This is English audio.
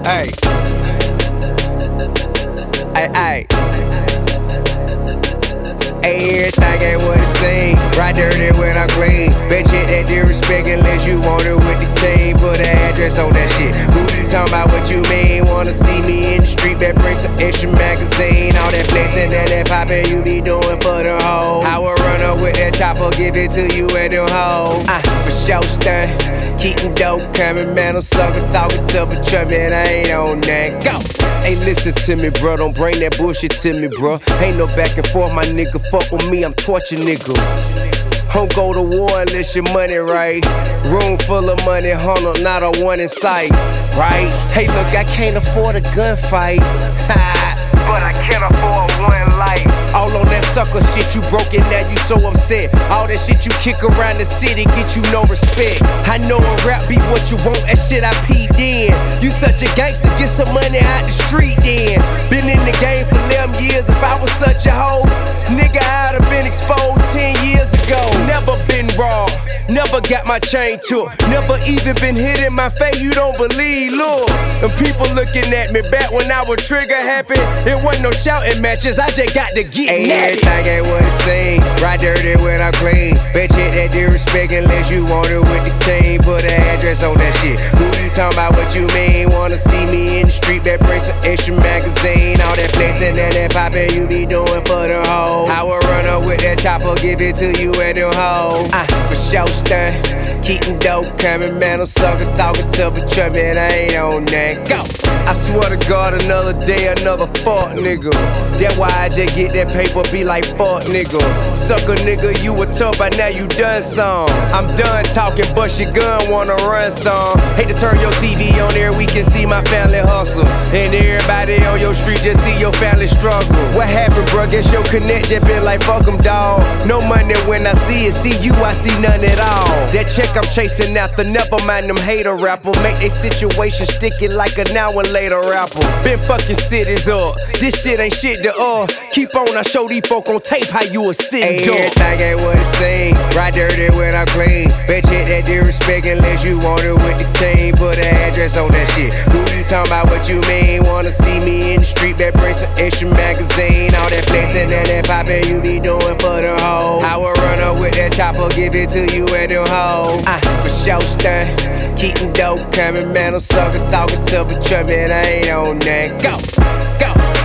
Hey, hey. Everything ain't what it seem. Right dirty when I clean. Bet you that disrespect unless you want it with the team. Put an address on that shit. Who you talking about? What you mean? Wanna see me in the street? Better bring some extra magazine. All that flexing and that poppin' you be doing for the hoe. I will run up with that chopper, give it to you and them hoes. For sure stun. Keepin' dope coming, man. I'm sucker talking to a truck, man. I ain't on that. Go. Hey, listen to me, bro. Don't bring that bullshit to me, bro. Ain't no back and forth, my nigga. Fuck with me, I'm torture nigga. Don't go to war unless your money right. Room full of money, hold not a one in sight. Right? Hey, look, I can't afford a gunfight. But I can't afford one life. All on that sucker shit, you broken now, you so upset. All that shit you kick around the city, get you no respect. I know a rap be what you want, that shit I peeped in. You such a gangster, get some money out the street then. Been in the game for 11 years, if I was such a hoe, nigga, I'd have been exposed 10 years ago. Never been raw, never got my chain took. Never even been hit in my face, you don't believe, look. And people looking at me back when I was trigger happy. It wasn't no shouting matches, I just got to get nappy. Everything ain't what it seem. Right dirty when I clean. Bet you that disrespect unless you want it with the team. Put an address on that shit. Who you talking about? What you mean? Wanna see me in the street? Better bring some extra magazine. All that flexing and that poppin' you be doing for the hoe. I will run up with that chopper, give it to you and them hoes. For sure stun. Keepin' dope coming, man. I'm sucker talking to a truck, man. I ain't on that. Go. I swear to God, another day, another fuck nigga. That's why I just get that paper, be like fuck nigga. Sucker nigga, you were tough, but now you done some. I'm done talking, bust your gun, wanna run some. Hate to turn your TV on there, we can see my family hustle. And everybody on your street just see your family struggle. What happened, bro? Guess your connect just been like fuck 'em, dawg. No money when I see it, see you, I see none at all. That check I'm chasing after, never mind them hater rapper. Make they situation sticky like a now and later rapper. Been fucking cities up, this shit ain't shit to keep on, I show these folk on tape how you a sitting dog. Everything ain't what it seem. Right dirty when I clean. Bet you that disrespect unless you want it with the team. Put an address on that shit. Who you talking about? What you mean? Wanna see me in the street? Better bring some extra magazine. All that flexing and that poppin' you be doing for the hoe. I will run up with that chopper, give it to you and them hoes. For sure stun. Keepin' dope coming, man. I'm sucker talking to a truck, man. I ain't on that. Go, go.